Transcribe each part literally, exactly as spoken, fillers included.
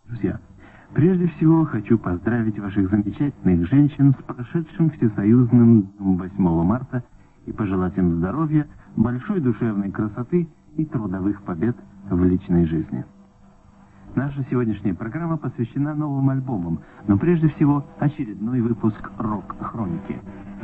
Друзья, прежде всего хочу поздравить ваших замечательных женщин с прошедшим всесоюзным днем восьмого марта и пожелать им здоровья, большой душевной красоты и трудовых побед в личной жизни. Наша сегодняшняя программа посвящена новым альбомам, но прежде всего очередной выпуск «Рок-хроники».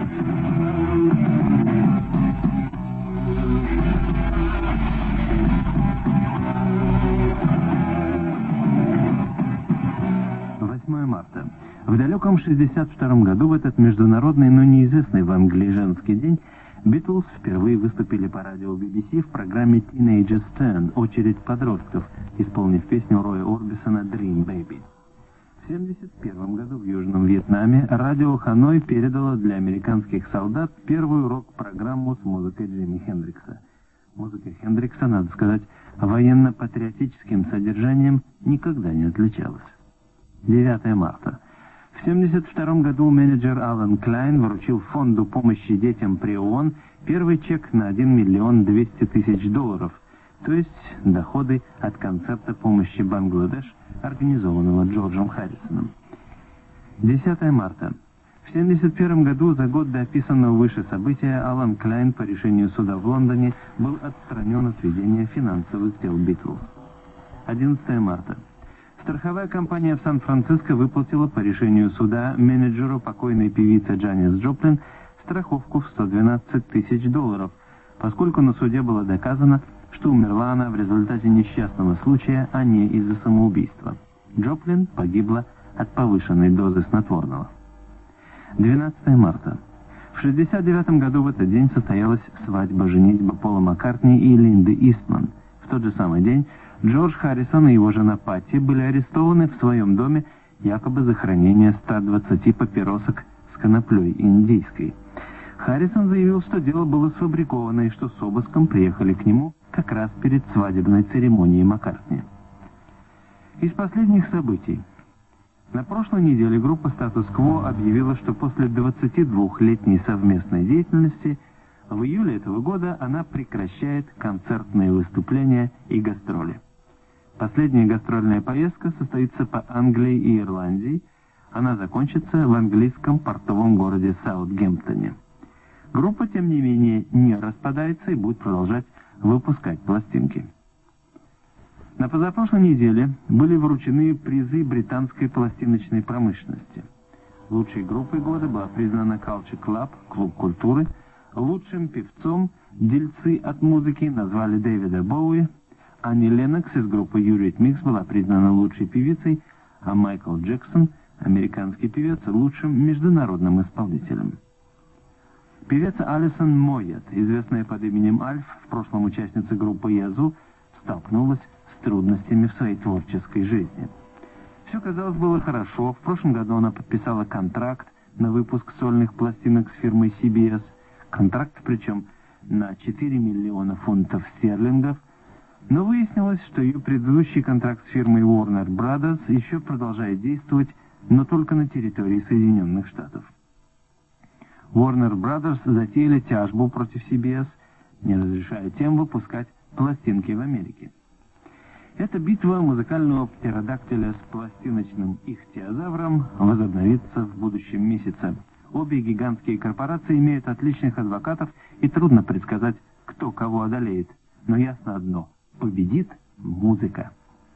восьмое марта. В далеком шестьдесят втором году, в этот международный, но неизвестный в Англии женский день, Битлз впервые выступили по радио би би си в программе Teenagers Turn «Очередь подростков», исполнив песню Роя Орбисона «Dream Baby». В семьдесят первом году в Южном Вьетнаме радио Ханой передало для американских солдат первую рок-программу с музыкой Джимми Хендрикса. Музыка Хендрикса, надо сказать, военно-патриотическим содержанием никогда не отличалась. девятое марта. В семьдесят втором году менеджер Алан Клайн вручил фонду помощи детям при ООН первый чек на один миллион двести тысяч долларов, то есть доходы от концерта помощи Бангладеш, организованного Джорджем Харрисоном. десятое марта. В семьдесят первом году, за год до описанного выше события, Алан Клайн по решению суда в Лондоне был отстранен от ведения финансовых дел Битлз. одиннадцатое марта. Страховая компания в Сан-Франциско выплатила по решению суда менеджеру покойной певицы Джанис Джоплин страховку в сто двенадцать тысяч долларов, поскольку на суде было доказано, что умерла она в результате несчастного случая, а не из-за самоубийства. Джоплин погибла от повышенной дозы снотворного. двенадцатое марта. В шестьдесят девятом году в этот день состоялась свадьба-женитьба Пола Маккартни и Линды Истман. В тот же самый день Джордж Харрисон и его жена Патти были арестованы в своем доме якобы за хранение ста двадцати папиросок с коноплей индийской. Харрисон заявил, что дело было сфабриковано и что с обыском приехали к нему как раз перед свадебной церемонией Маккартни. Из последних событий. На прошлой неделе группа «Статус-кво» объявила, что после двадцатидвухлетней совместной деятельности в июле этого года она прекращает концертные выступления и гастроли. Последняя гастрольная поездка состоится по Англии и Ирландии. Она закончится в английском портовом городе Саутгемптоне. Группа, тем не менее, не распадается и будет продолжать выпускать пластинки. На позапрошлой неделе были вручены призы британской пластиночной промышленности. Лучшей группой года была признана Culture Club, клуб культуры. Лучшим певцом дельцы от музыки назвали Дэвида Боуи. Анни Леннокс из группы Eurythmics была признана лучшей певицей, а Майкл Джексон, американский певец, лучшим международным исполнителем. Певица Алисон Мойет, известная под именем Альф, в прошлом участница группы Язу, столкнулась с трудностями в своей творческой жизни. Все, казалось, было хорошо. В прошлом году она подписала контракт на выпуск сольных пластинок с фирмой си би эс. Контракт, причем на четыре миллиона фунтов стерлингов. Но выяснилось, что ее предыдущий контракт с фирмой Warner Brothers еще продолжает действовать, но только на территории Соединенных Штатов. Warner Brothers затеяли тяжбу против си би эс, не разрешая тем выпускать пластинки в Америке. Эта битва музыкального птеродактиля с пластиночным ихтиозавром возобновится в будущем месяце. Обе гигантские корпорации имеют отличных адвокатов, и трудно предсказать, кто кого одолеет. Но ясно одно – победит музыка.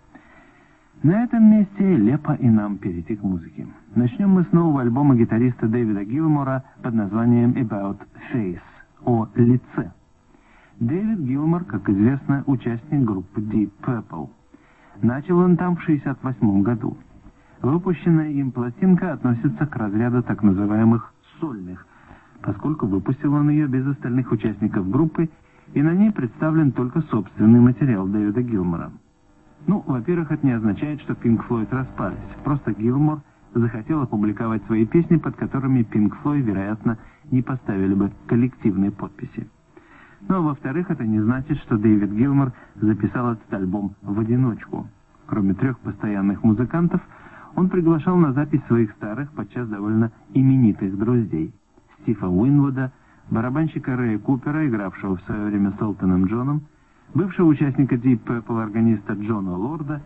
На этом месте лепо и нам перейти к музыке. Начнем мы с нового альбома гитариста Дэвида Гилмора под названием «About Face» – «О лице». Дэвид Гилмор, как известно, участник группы Deep Purple. Начал он там в шестьдесят восьмом году. Выпущенная им пластинка относится к разряду так называемых «сольных», поскольку выпустил он ее без остальных участников группы, и на ней представлен только собственный материал Дэвида Гилмора. Ну, во-первых, это не означает, что Pink Floyd распались. Просто Гилмор захотел опубликовать свои песни, под которыми Pink Floyd, вероятно, не поставили бы коллективные подписи. Ну, а во-вторых, это не значит, что Дэвид Гилмор записал этот альбом в одиночку. Кроме трех постоянных музыкантов, он приглашал на запись своих старых, подчас довольно именитых друзей. Стива Уинвуда, барабанщика Рэя Купера, игравшего в свое время с Элтоном Джоном, бывшего участника Deep Purple органиста Джона Лорда,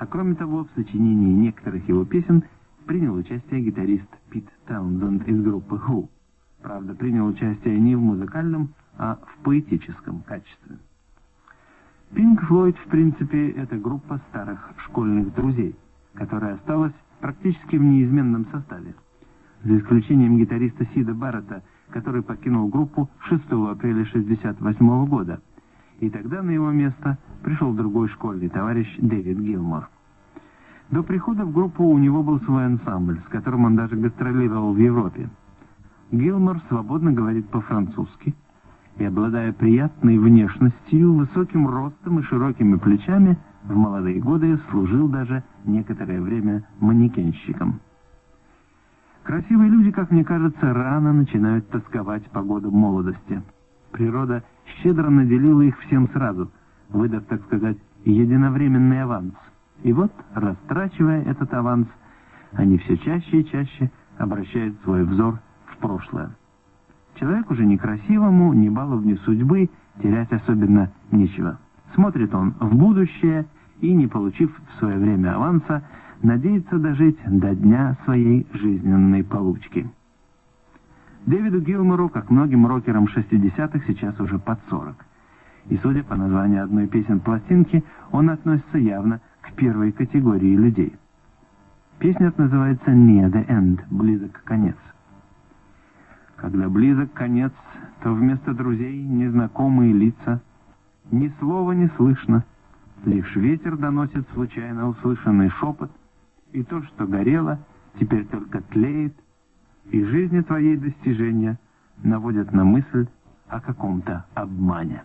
А кроме того, в сочинении некоторых его песен принял участие гитарист Пит Таунсенд из группы Who. Правда, принял участие не в музыкальном, а в поэтическом качестве. Pink Floyd, в принципе, это группа старых школьных друзей, которая осталась практически в неизменном составе, за исключением гитариста Сида Барретта, который покинул группу шестого апреля шестьдесят восьмого года, и тогда на его место пришел другой школьный товарищ Дэвид Гилмор. До прихода в группу у него был свой ансамбль, с которым он даже гастролировал в Европе. Гилмор свободно говорит по-французски и, обладая приятной внешностью, высоким ростом и широкими плечами, в молодые годы служил даже некоторое время манекенщиком. Красивые люди, как мне кажется, рано начинают тосковать по годам молодости. Природа щедро наделила их всем сразу, выдав, так сказать, единовременный аванс. И вот, растрачивая этот аванс, они все чаще и чаще обращают свой взор в прошлое. Человеку же некрасивому, не баловню судьбы, терять особенно нечего. Смотрит он в будущее и, не получив в свое время аванса, надеется дожить до дня своей жизненной получки. Дэвиду Гилмору, как многим рокерам шестидесятых, сейчас уже под сорок. И, судя по названию одной песен пластинки, он относится явно к первой категории людей. Песня эта называется «Near the End» — «Близок конец». Когда близок конец, то вместо друзей незнакомые лица, ни слова не слышно, лишь ветер доносит случайно услышанный шепот, и то, что горело, теперь только тлеет, и жизни твоей достижения наводят на мысль о каком-то обмане.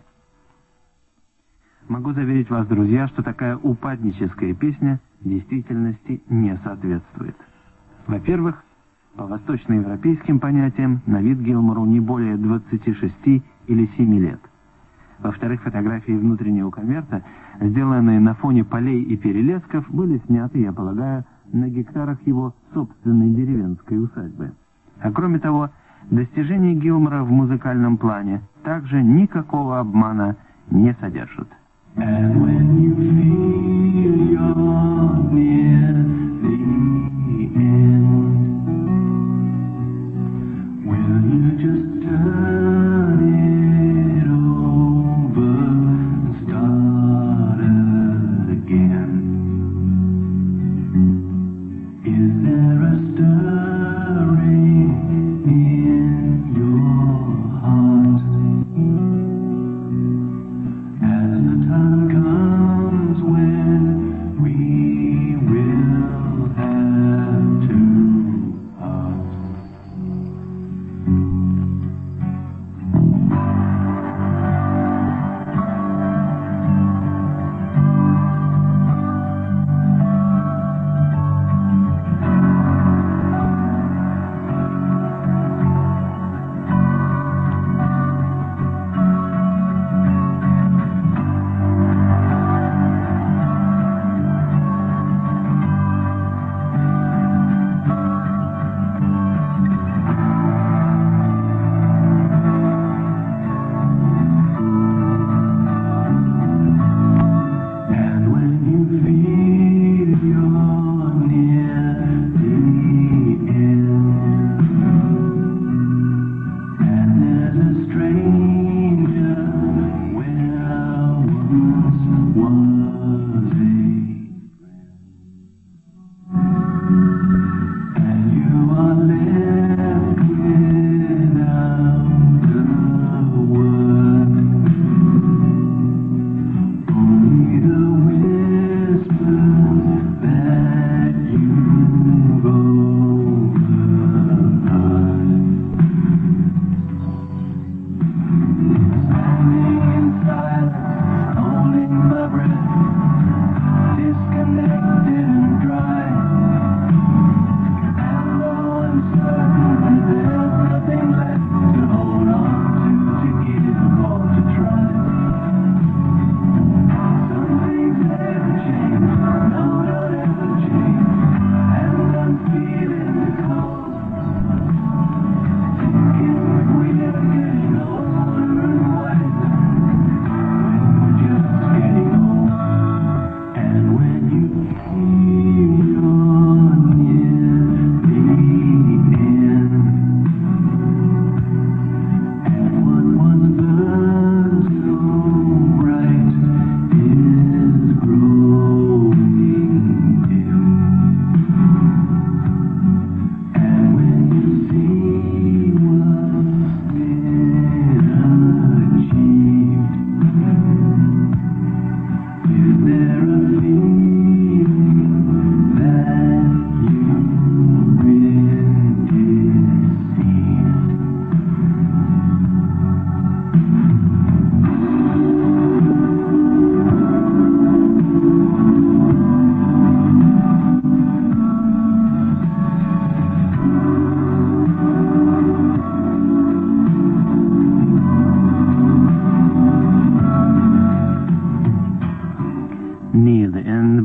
Могу заверить вас, друзья, что такая упадническая песня действительности не соответствует. Во-первых, по восточноевропейским понятиям, на вид Гилмору не более двадцати шести или семи лет. Во-вторых, фотографии внутреннего конверта, сделанные на фоне полей и перелесков, были сняты, я полагаю, на гектарах его собственной деревенской усадьбы. А кроме того, достижения Гилмора в музыкальном плане также никакого обмана не содержат. And when you feel you're near the end, will you just turn it over and start again? Is there a stirring in your heart as the time comes when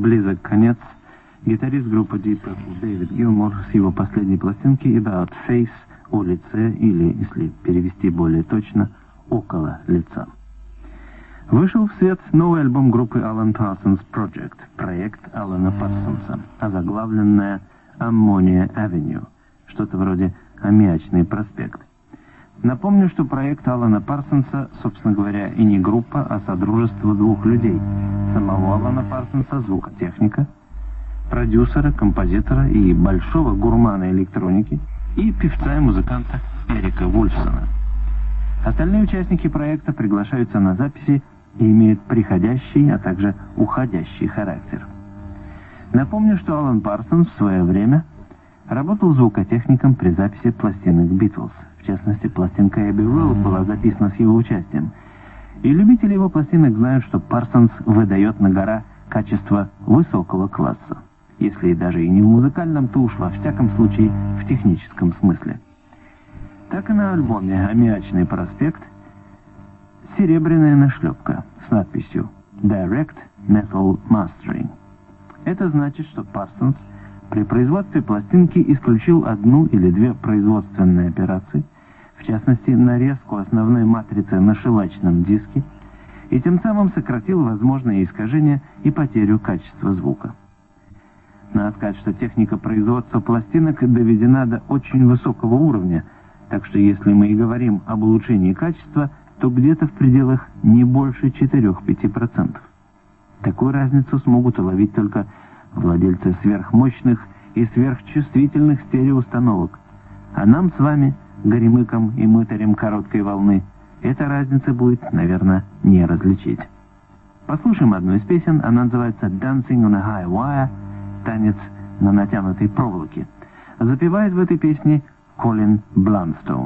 близок конец. Гитарист группы Deep Purple Дэвид Гилмор с его последней пластинки About Face, о лице, или, если перевести более точно, около лица. Вышел в свет новый альбом группы Alan Parsons Project, проект Алана Парсонса, озаглавленная Ammonia Avenue, что-то вроде «Аммиачный проспект». Напомню, что проект Алана Парсонса, собственно говоря, и не группа, а содружество двух людей. Самого Алана Парсонса, звукотехника, продюсера, композитора и большого гурмана электроники, и певца и музыканта Эрика Вульфсона. Остальные участники проекта приглашаются на записи и имеют приходящий, а также уходящий характер. Напомню, что Алан Парсонс в свое время работал звукотехником при записи пластинок Битлз. В частности, пластинка Abbey Road была записана с его участием. И любители его пластинок знают, что Парсонс выдает на гора качество высокого класса. Если и даже и не в музыкальном, то уж во всяком случае в техническом смысле. Так и на альбоме «Аммиачный проспект» серебряная нашлепка с надписью «Direct Metal Mastering». Это значит, что Парсонс при производстве пластинки исключил одну или две производственные операции, в частности, нарезку основной матрицы на шелачном диске, и тем самым сократил возможные искажения и потерю качества звука. Надо сказать, что техника производства пластинок доведена до очень высокого уровня, так что если мы и говорим об улучшении качества, то где-то в пределах не больше четыре-пять процентов. Такую разницу смогут уловить только владельцы сверхмощных и сверхчувствительных стереоустановок. А нам с вами, горемыкам и мытарям короткой волны, эта разница будет, наверное, не различить. Послушаем одну из песен, она называется «Dancing on a High Wire», «Танец на натянутой проволоке». Запевает в этой песне Колин Бланстоун.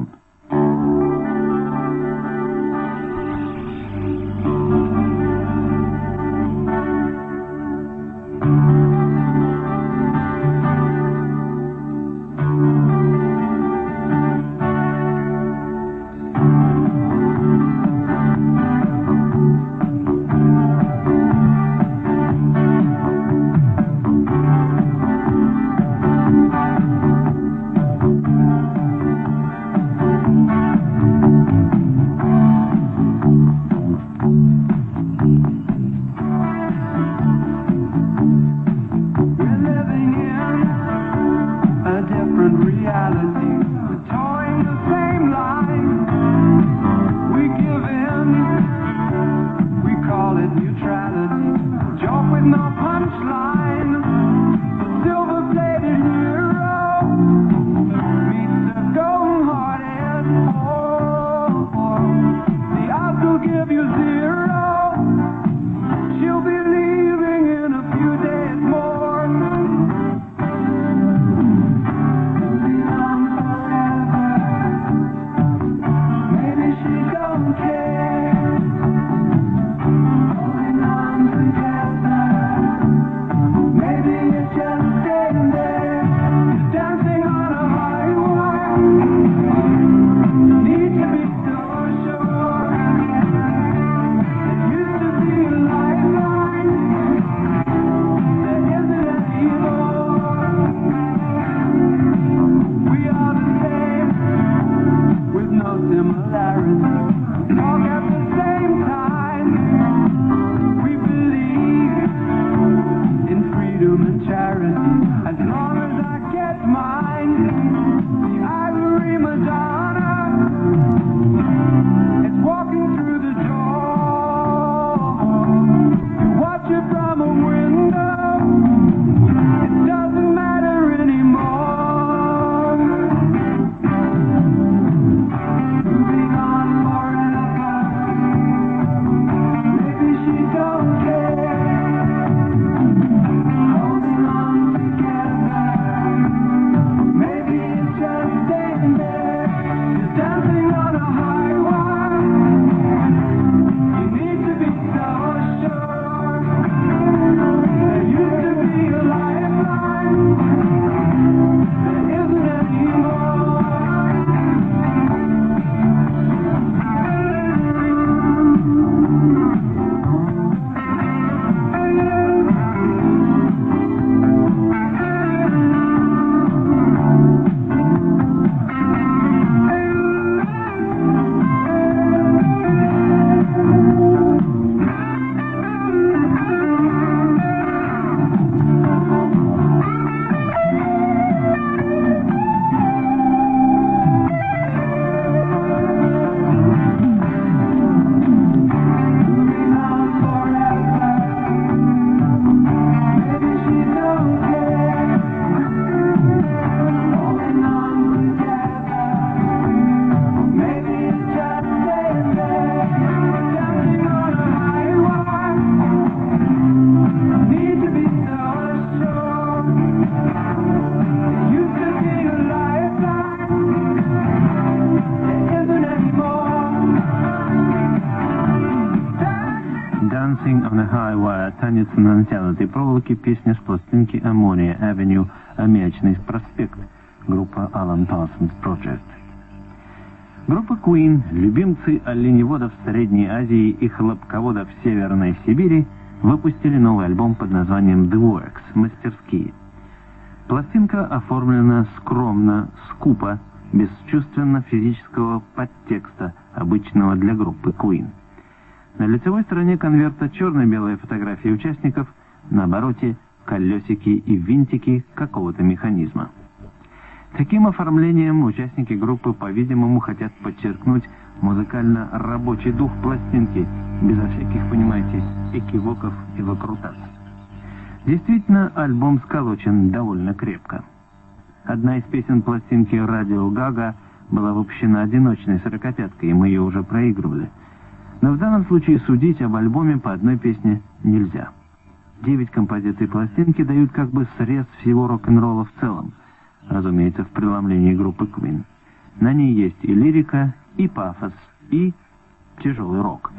Dancing on a High Wire, танец на натянутой проволоке, песня с пластинки Ammonia Avenue, Аммиачный проспект, группа Alan Parsons Project. Группа Queen, любимцы оленеводов в Средней Азии и хлопководов в Северной Сибири, выпустили новый альбом под названием The Works, мастерские. Пластинка оформлена скромно, скупо, без чувственно-физического подтекста, обычного для группы Queen. На лицевой стороне конверта черно-белые фотографии участников, на обороте колесики и винтики какого-то механизма. Таким оформлением участники группы, по-видимому, хотят подчеркнуть музыкально-рабочий дух пластинки, безо всяких, понимаете, экивоков и выкрутасов. Действительно, альбом сколочен довольно крепко. Одна из песен пластинки «Radio Gaga» была выпущена одиночной сорокопяткой, и мы ее уже проигрывали. Но в данном случае судить об альбоме по одной песне нельзя. Девять композиций пластинки дают как бы срез всего рок-н-ролла в целом, разумеется, в преломлении группы Queen. На ней есть и лирика, и пафос, и тяжелый рок.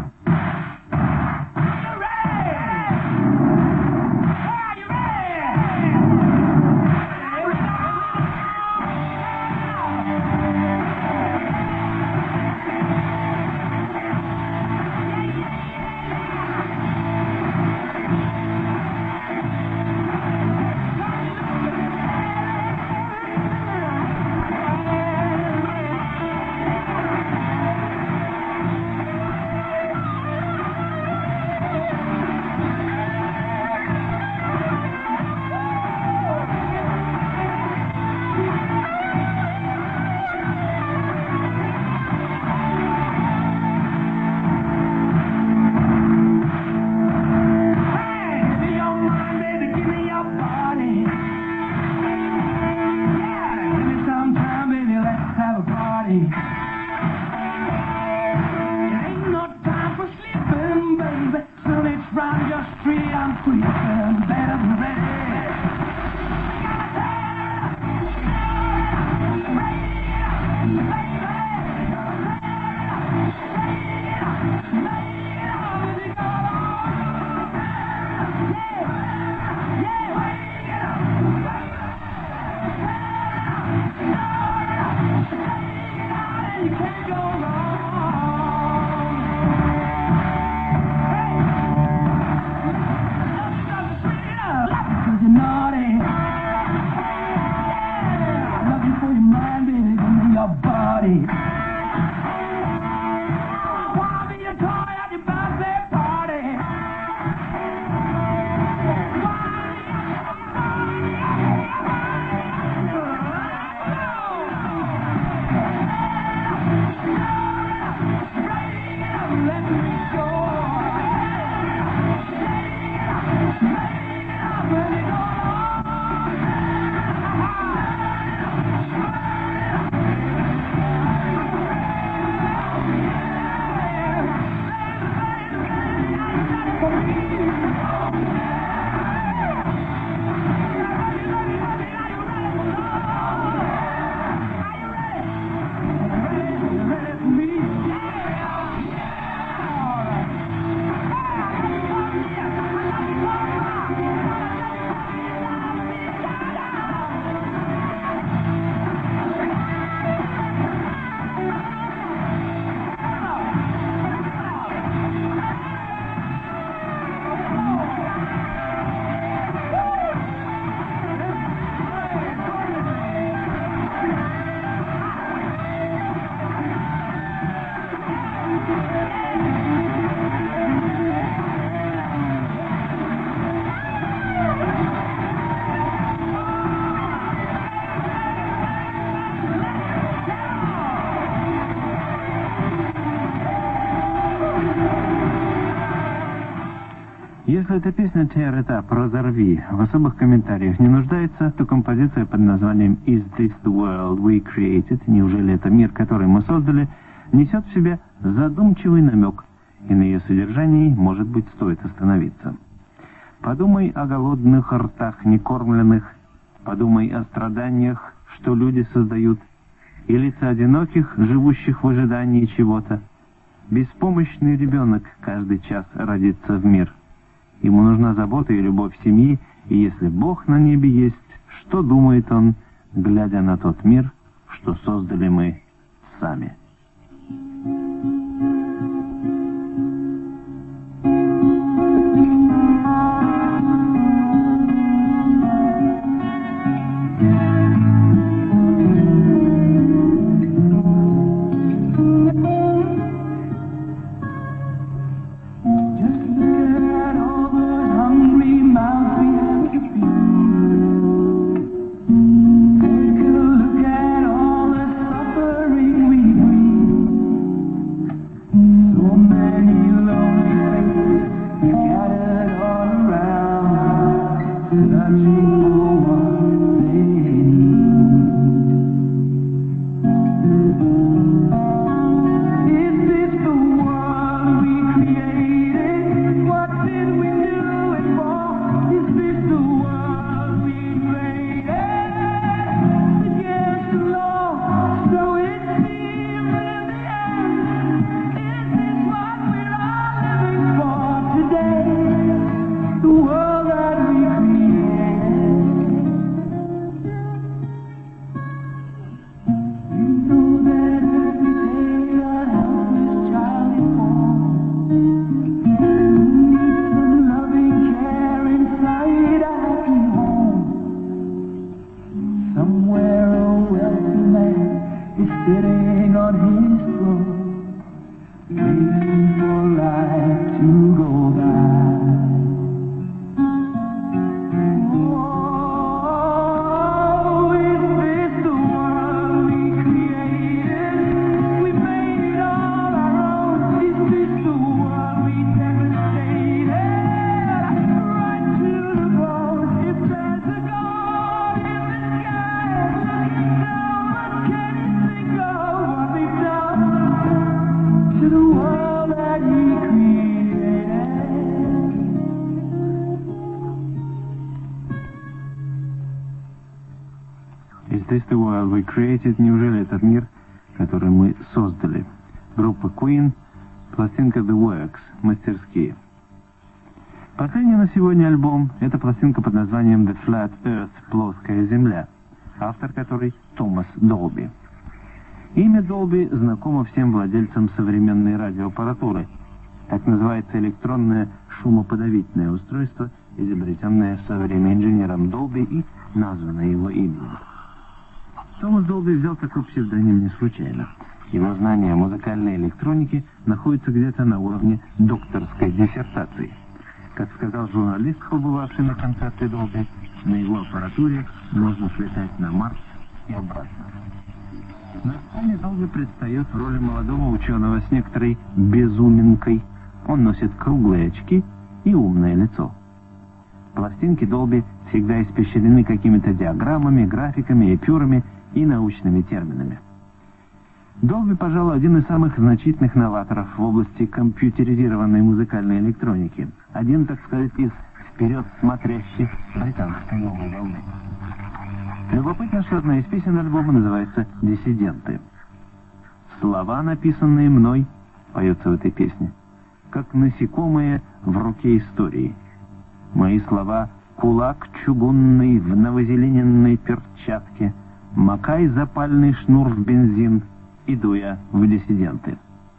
Если эта песня «Tear It Up», «Разорви» в особых комментариях не нуждается, то композиция под названием «Is This the World We Created?» «Неужели это мир, который мы создали?» несет в себе задумчивый намек, и на ее содержании, может быть, стоит остановиться. Подумай о голодных ртах некормленных, подумай о страданиях, что люди создают, и лица одиноких, живущих в ожидании чего-то. беспомощный ребенок каждый час родится в мир. Ему нужна забота и любовь семьи, и если Бог на небе есть, что думает Он, глядя на тот мир, что создали мы сами? Is this the world we created? Неужели этот мир, который мы создали? Группа Queen, пластинка The Works, мастерские. Последний на сегодня альбом — это пластинка под названием The Flat Earth, плоская земля, автор которой Томас Долби. Имя Долби знакомо всем владельцам современной радиоаппаратуры. Так называется электронное шумоподавительное устройство, изобретенное в свое время инженером Долби и названное его именем. Томас Долби взял такой псевдоним не случайно. Его знания о музыкальной электронике находятся где-то на уровне докторской диссертации. Как сказал журналист, побывавший на концерте Долби, на его аппаратуре можно слетать на Марс и обратно. На сцене Долби предстает в роли молодого ученого с некоторой безуминкой. Он носит круглые очки и умное лицо. Пластинки Долби всегда испещрены какими-то диаграммами, графиками, эпюрами и научными терминами. Долби, пожалуй, один из самых значительных новаторов в области компьютеризированной музыкальной электроники. Один, так сказать, из вперед смотрящих британской новой волны. Любопытно, что одна из песен альбома называется «Диссиденты». Слова, написанные мной, поется в этой песне, как насекомые в руке истории. Мои слова — кулак чугунный в новозелененной перчатке, макай запальный шнур в бензин, иду я в диссиденты.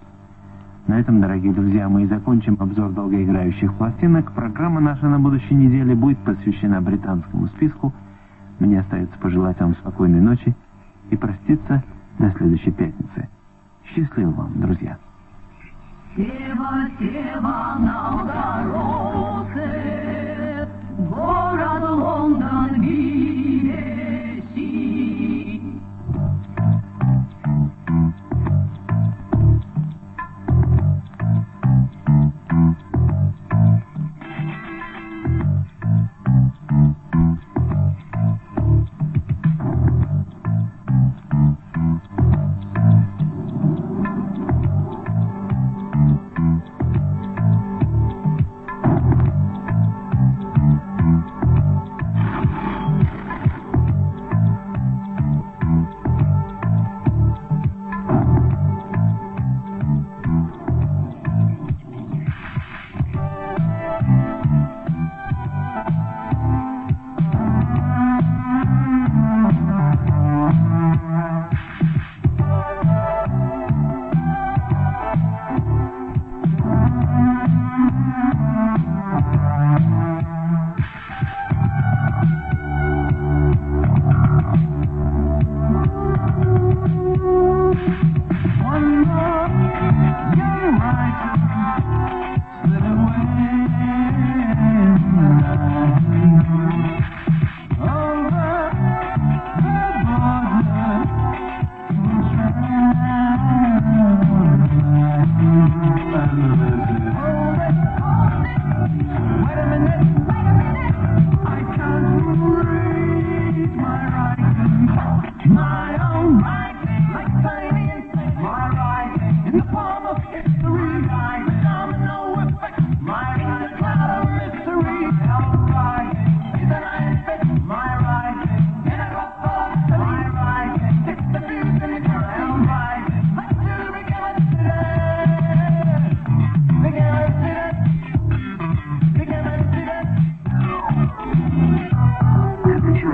На этом, дорогие друзья, мы и закончим обзор долгоиграющих пластинок. Программа наша на будущей неделе будет посвящена британскому списку. Мне остается пожелать вам спокойной ночи и проститься до следующей пятницы. Счастливо вам, друзья! Сева, сева на дороге, город Лондон висит.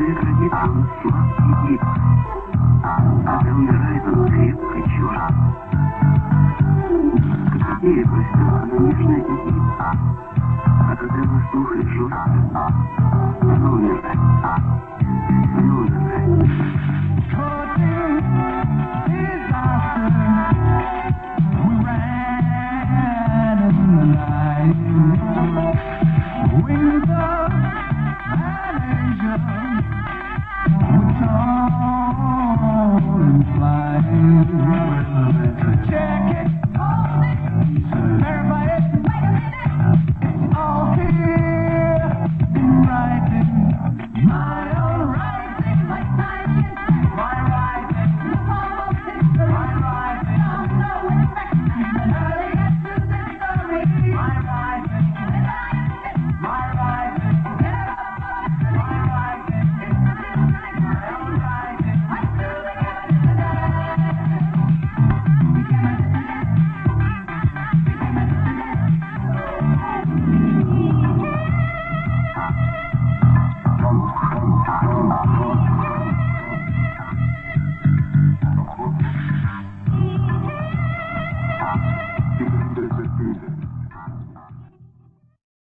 человек родится, он слаб и гиб. Когда умирает, он крепко черт. Капитея бросила, она нежная и гиб. А когда воздух и жестко, снова умирает. Снова умирает. Oh,